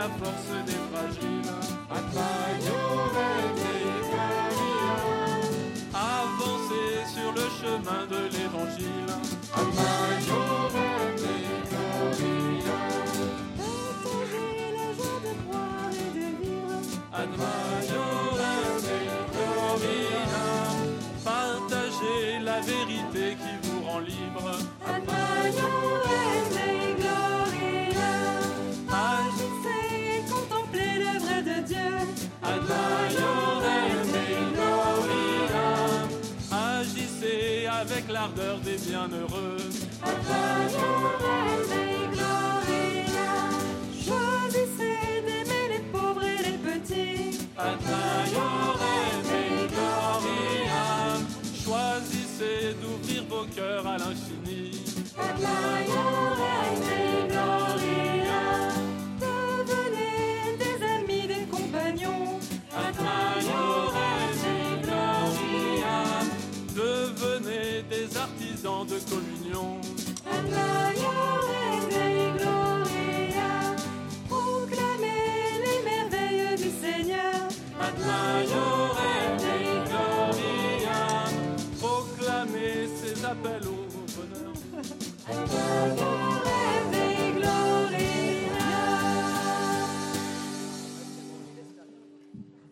la force des fragiles. Avancez sur le chemin de l'évangile. Partagez la joie de croire et de vivre. Ad Maiorem Dei Gloria. Partagez la vérité qui vous rend libre. Ad Maiorem Dei Gloria. Agissez et contemplez l'œuvre de Dieu. Ad Maiorem Dei Gloria. Agissez avec l'ardeur des bienheureux. Ad Maiorem